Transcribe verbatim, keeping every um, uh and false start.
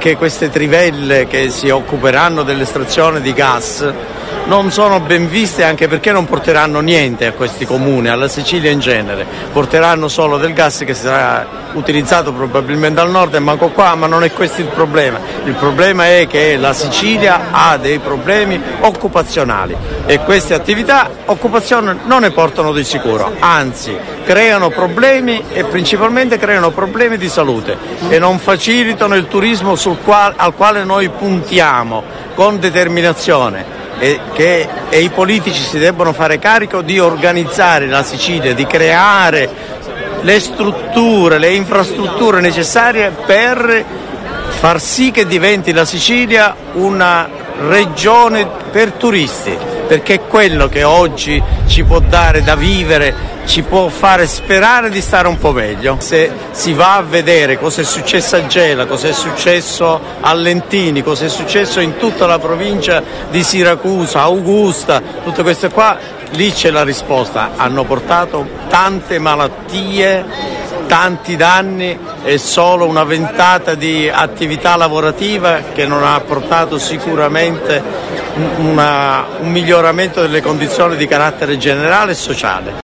perché queste trivelle che si occuperanno dell'estrazione di gas non sono ben viste, anche perché non porteranno niente a questi comuni, alla Sicilia in genere, porteranno solo del gas che sarà utilizzato probabilmente al nord e manco qua, ma non è questo il problema. Il problema è che la Sicilia ha dei problemi occupazionali e queste attività occupazione non ne portano di sicuro, anzi creano problemi e principalmente creano problemi di salute e non facilitano il turismo sul quale, al quale noi puntiamo con determinazione. E che e i politici si debbono fare carico di organizzare la Sicilia, di creare le strutture, le infrastrutture necessarie per far sì che diventi la Sicilia una regione per turisti, perché è quello che oggi ci può dare da vivere, ci può fare sperare di stare un po' meglio. Se si va a vedere cosa è successo a Gela, cosa è successo a Lentini, cosa è successo in tutta la provincia di Siracusa, Augusta, tutte queste qua, lì c'è la risposta. Hanno portato tante malattie, tanti danni e solo una ventata di attività lavorativa che non ha portato sicuramente una, un miglioramento delle condizioni di carattere generale e sociale.